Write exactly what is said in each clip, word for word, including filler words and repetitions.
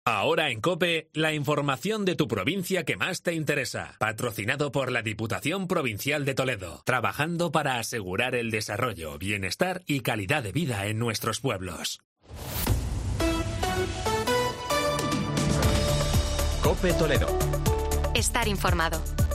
Ahora en COPE, la información de tu provincia que más te interesa. Patrocinado por la Diputación Provincial de Toledo. Trabajando para asegurar el desarrollo, bienestar y calidad de vida en nuestros pueblos. COPE Toledo. Estar informado.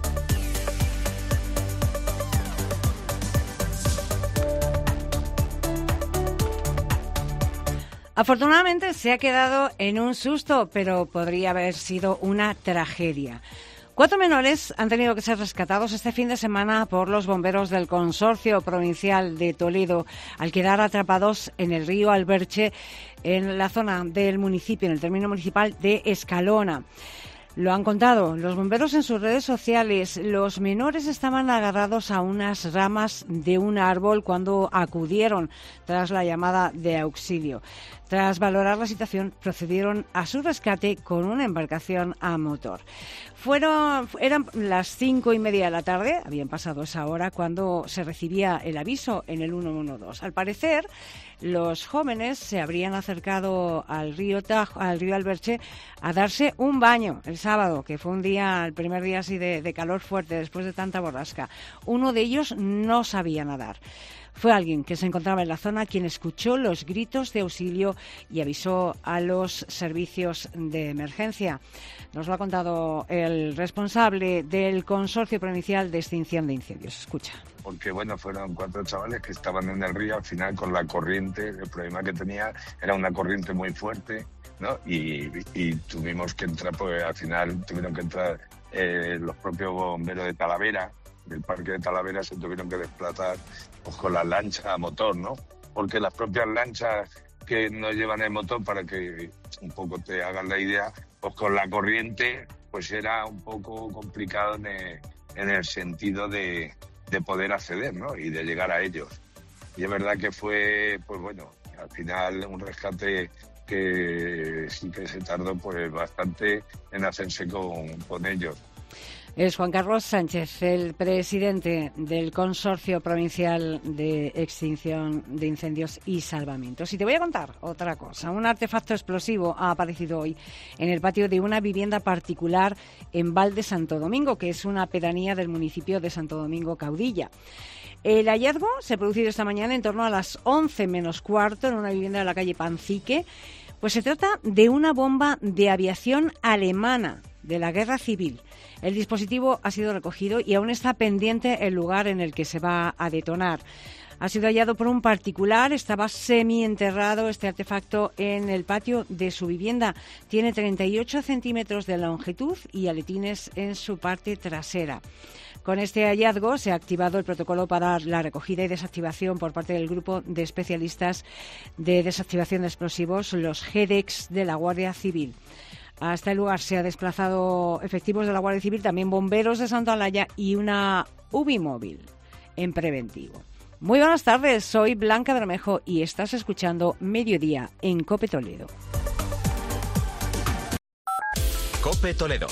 Afortunadamente se ha quedado en un susto, pero podría haber sido una tragedia. Cuatro menores han tenido que ser rescatados este fin de semana por los bomberos del Consorcio Provincial de Toledo al quedar atrapados en el río Alberche, en la zona del municipio, en el término municipal de Escalona. Lo han contado los bomberos en sus redes sociales. Los menores estaban agarrados a unas ramas de un árbol cuando acudieron tras la llamada de auxilio. Tras valorar la situación, procedieron a su rescate con una embarcación a motor. Fueron, eran las cinco y media de la tarde, habían pasado esa hora, cuando se recibía el aviso en el uno uno dos. Al parecer, los jóvenes se habrían acercado al río Tajo, al río Alberche, a darse un baño el sábado, que fue un día, el primer día así de, de calor fuerte, después de tanta borrasca. Uno de ellos no sabía nadar. Fue alguien que se encontraba en la zona quien escuchó los gritos de auxilio y avisó a los servicios de emergencia. Nos lo ha contado el responsable del Consorcio Provincial de Extinción de Incendios. Escucha. Porque, bueno, fueron cuatro chavales que estaban en el río, al final con la corriente. El problema que tenía era una corriente muy fuerte, ¿no? Y, y tuvimos que entrar, pues al final tuvieron que entrar eh, los propios bomberos de Talavera, del parque de Talavera, se tuvieron que desplazar pues, con la lancha a motor, ¿no? Porque las propias lanchas que no llevan el motor, para que un poco te hagan la idea, pues con la corriente pues era un poco complicado en el, en el sentido de, de poder acceder, ¿no? Y de llegar a ellos. Y es verdad que fue, pues bueno, al final un rescate que sí que se tardó pues bastante en hacerse con, con ellos. Es Juan Carlos Sánchez, el presidente del Consorcio Provincial de Extinción de Incendios y Salvamentos. Y te voy a contar otra cosa. Un artefacto explosivo ha aparecido hoy en el patio de una vivienda particular en Val de Santo Domingo, que es una pedanía del municipio de Santo Domingo Caudilla. El hallazgo se ha producido esta mañana en torno a las once menos cuarto en una vivienda de la calle Pancique. Pues se trata de una bomba de aviación alemana de la Guerra Civil. El dispositivo ha sido recogido y aún está pendiente el lugar en el que se va a detonar. Ha sido hallado por un particular, estaba semienterrado este artefacto en el patio de su vivienda. Tiene treinta y ocho centímetros de longitud y aletines en su parte trasera. Con este hallazgo se ha activado el protocolo para la recogida y desactivación por parte del grupo de especialistas de desactivación de explosivos, los G D E X de la Guardia Civil. Hasta el lugar se ha desplazado efectivos de la Guardia Civil, también bomberos de Santa Olalla y una U B I móvil en preventivo. Muy buenas tardes, soy Blanca Bermejo y estás escuchando Mediodía en COPE Toledo. COPE Toledo.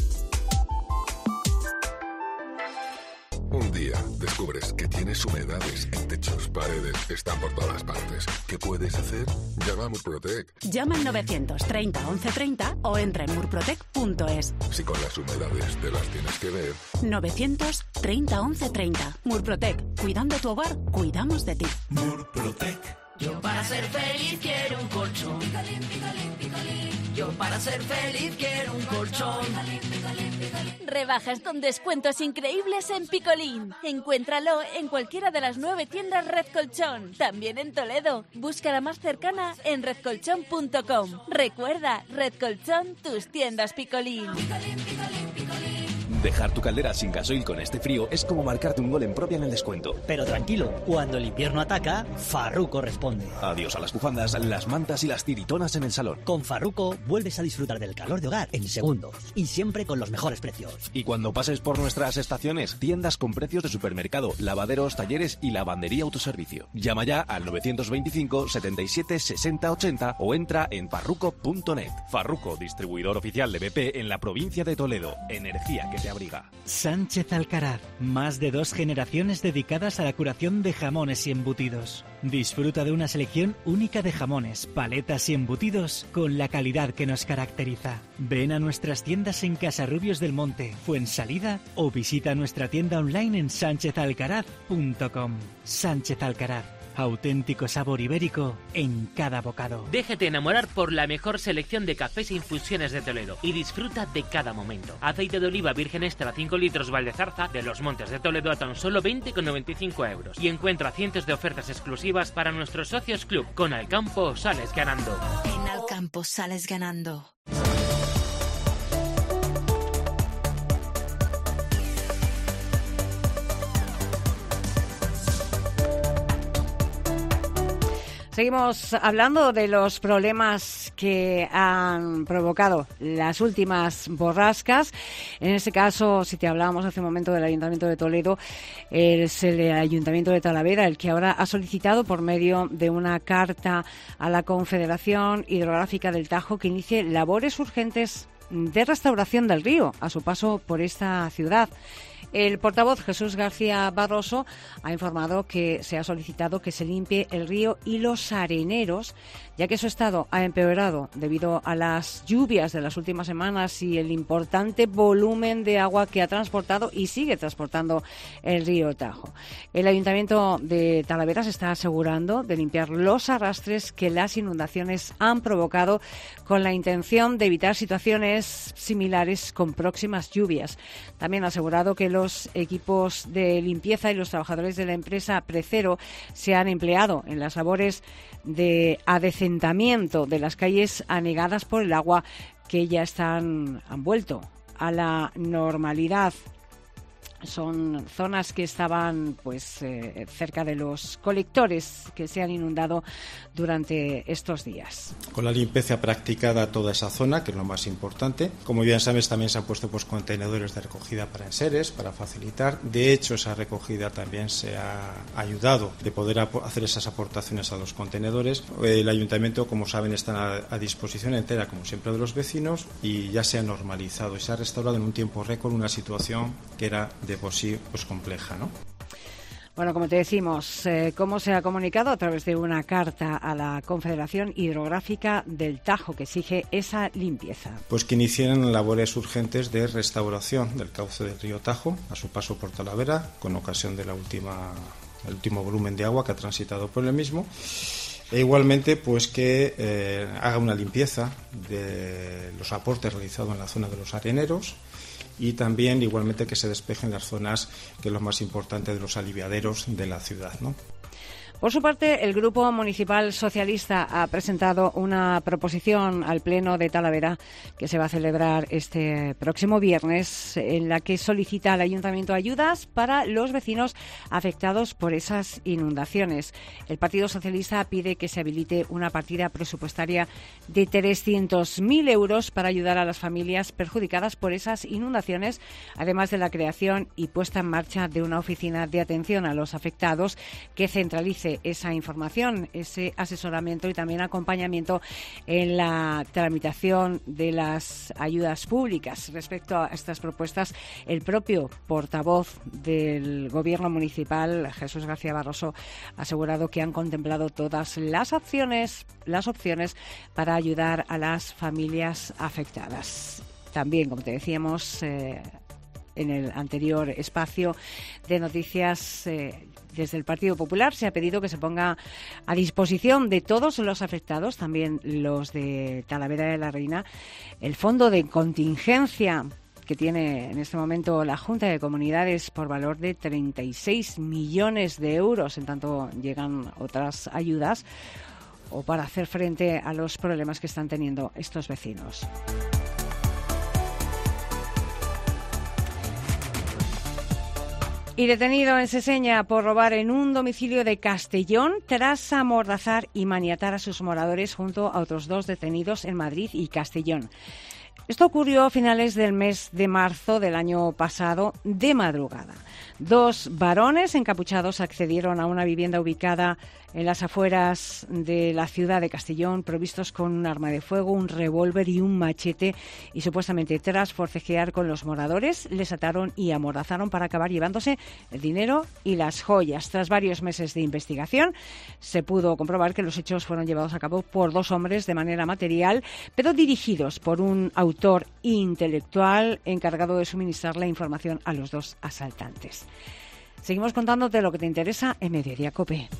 Un día descubres que tienes humedades en techos, paredes, están por todas partes. ¿Qué puedes hacer? Llama a Murprotec. Llama al novecientos treinta once treinta o entra en murprotec punto es. Si con las humedades te las tienes que ver. novecientos treinta once treinta. Murprotec. Cuidando tu hogar, cuidamos de ti. Murprotec. Yo para ser feliz quiero un colchón. Picalín, picalín, picalín. Yo para ser feliz quiero un colchón. Picalín, picalín, picalín. Rebajas con descuentos increíbles en Picolín. Encuéntralo en cualquiera de las nueve tiendas Red Colchón. También en Toledo. Busca la más cercana en red colchón punto com. Recuerda, Red Colchón, tus tiendas Picolín. Picalín, picalín, picalín. Dejar tu caldera sin gasoil con este frío es como marcarte un gol en propia en el descuento. Pero tranquilo, cuando el invierno ataca, Farruko responde. Adiós a las bufandas, las mantas y las tiritonas en el salón. Con Farruko vuelves a disfrutar del calor de hogar en segundos y siempre con los mejores precios. Y cuando pases por nuestras estaciones, tiendas con precios de supermercado, lavaderos, talleres y lavandería autoservicio. Llama ya al novecientos veinticinco setenta y siete sesenta ochenta o entra en farruko punto net. Farruko, distribuidor oficial de B P en la provincia de Toledo. Energía que te te abriga. Sánchez Alcaraz, más de dos generaciones dedicadas a la curación de jamones y embutidos. Disfruta de una selección única de jamones, paletas y embutidos con la calidad que nos caracteriza. Ven a nuestras tiendas en Casarrubios del Monte, Fuensalida o visita nuestra tienda online en sánchez alcaraz punto com. Sánchez Alcaraz, auténtico sabor ibérico en cada bocado. Déjate enamorar por la mejor selección de cafés e infusiones de Toledo y disfruta de cada momento. Aceite de oliva virgen extra cinco litros Valdezarza de los Montes de Toledo a tan solo veinte con noventa y cinco euros. Y encuentra cientos de ofertas exclusivas para nuestros socios club. Con Alcampo sales ganando. En Alcampo sales ganando. Seguimos hablando de los problemas que han provocado las últimas borrascas. En este caso, si te hablábamos hace un momento del Ayuntamiento de Toledo, es el Ayuntamiento de Talavera el que ahora ha solicitado por medio de una carta a la Confederación Hidrográfica del Tajo que inicie labores urgentes de restauración del río a su paso por esta ciudad. El portavoz Jesús García Barroso ha informado que se ha solicitado que se limpie el río y los areneros, ya que su estado ha empeorado debido a las lluvias de las últimas semanas y el importante volumen de agua que ha transportado y sigue transportando el río Tajo. El Ayuntamiento de Talavera se está asegurando de limpiar los arrastres que las inundaciones han provocado con la intención de evitar situaciones similares con próximas lluvias. También ha asegurado que los Los equipos de limpieza y los trabajadores de la empresa Precero se han empleado en las labores de adecentamiento de las calles anegadas por el agua que ya están, han vuelto a la normalidad. Son zonas que estaban pues eh, cerca de los colectores que se han inundado durante estos días. Con la limpieza practicada toda esa zona, que es lo más importante. Como bien sabes, también se han puesto pues contenedores de recogida para enseres, para facilitar. De hecho, esa recogida también se ha ayudado de poder hacer esas aportaciones a los contenedores. El ayuntamiento, como saben, está a, a disposición entera, como siempre, de los vecinos y ya se ha normalizado y se ha restaurado en un tiempo récord una situación que era de por sí pues compleja, ¿no? Bueno, como te decimos, eh, ¿cómo se ha comunicado? A través de una carta a la Confederación Hidrográfica del Tajo que exige esa limpieza. Pues que inicien labores urgentes de restauración del cauce del río Tajo a su paso por Talavera con ocasión de la última, el último volumen de agua que ha transitado por el mismo. E igualmente, pues que eh, haga una limpieza de los aportes realizados en la zona de los areneros y también igualmente que se despejen las zonas que es lo más importante de los aliviaderos de la ciudad, ¿no? Por su parte, el Grupo Municipal Socialista ha presentado una proposición al Pleno de Talavera que se va a celebrar este próximo viernes, en la que solicita al Ayuntamiento ayudas para los vecinos afectados por esas inundaciones. El Partido Socialista pide que se habilite una partida presupuestaria de trescientos mil euros para ayudar a las familias perjudicadas por esas inundaciones, además de la creación y puesta en marcha de una oficina de atención a los afectados que centralice esa información, ese asesoramiento y también acompañamiento en la tramitación de las ayudas públicas. Respecto a estas propuestas, el propio portavoz del Gobierno municipal, Jesús García Barroso, ha asegurado que han contemplado todas las opciones, las opciones para ayudar a las familias afectadas. También, como te decíamos, eh, en el anterior espacio de noticias, eh, desde el Partido Popular se ha pedido que se ponga a disposición de todos los afectados, también los de Talavera de la Reina, el fondo de contingencia que tiene en este momento la Junta de Comunidades por valor de treinta y seis millones de euros, en tanto llegan otras ayudas o para hacer frente a los problemas que están teniendo estos vecinos. Y detenido en Seseña por robar en un domicilio de Castellón tras amordazar y maniatar a sus moradores junto a otros dos detenidos en Madrid y Castellón. Esto ocurrió a finales del mes de marzo del año pasado, de madrugada. Dos varones encapuchados accedieron a una vivienda ubicada en las afueras de la ciudad de Castellón, provistos con un arma de fuego, un revólver y un machete, y supuestamente tras forcejear con los moradores, les ataron y amordazaron para acabar llevándose el dinero y las joyas. Tras varios meses de investigación, se pudo comprobar que los hechos fueron llevados a cabo por dos hombres de manera material, pero dirigidos por un autor intelectual encargado de suministrar la información a los dos asaltantes. Seguimos contándote lo que te interesa en Mediodía COPE.